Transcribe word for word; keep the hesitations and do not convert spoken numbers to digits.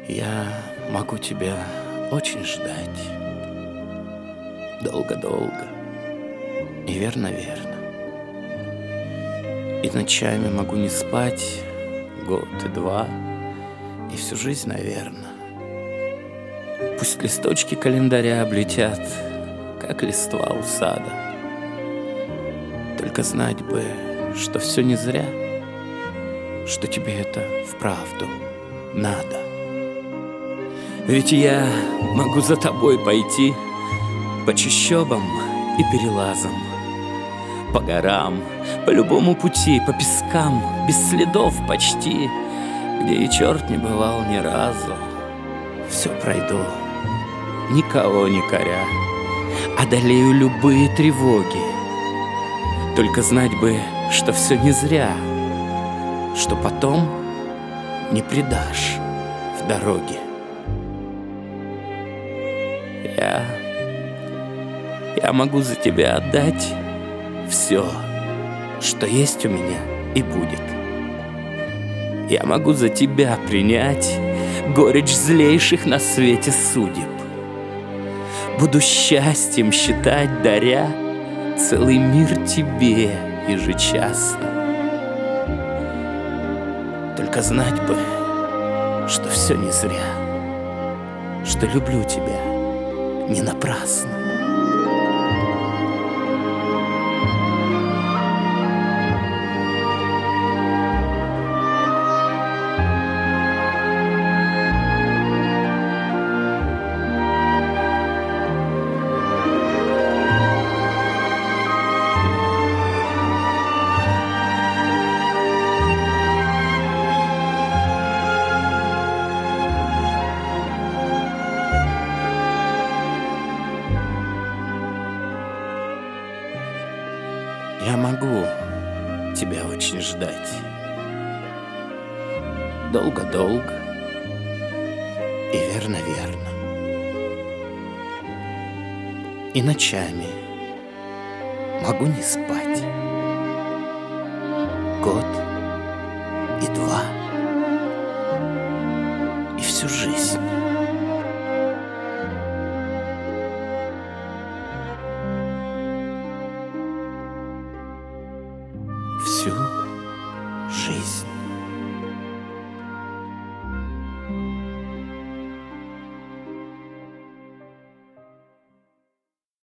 Я могу тебя очень ждать. Долго-долго. И верно-верно. И ночами могу не спать год и два, и всю жизнь, наверно. Пусть листочки календаря облетят, как листва у сада. Только знать бы, что все не зря, что тебе это вправду надо. Ведь я могу за тобой пойти по чащобам и перелазам, по горам, по любому пути, по пескам, без следов почти, где и черт не бывал ни разу. Все пройду, никого не коря, одолею любые тревоги. Только знать бы, что все не зря, что потом не предашь в дороге. Я, я могу за тебя отдать все, что есть у меня и будет. Я могу за тебя принять горечь злейших на свете судеб. Буду счастьем считать, даря целый мир тебе ежечасно. Только знать бы, что все не зря, что люблю тебя не напрасно. Я могу тебя очень ждать. Долго-долго и верно-верно. И ночами могу не спать. Год и два, и всю жизнь. Всю жизнь.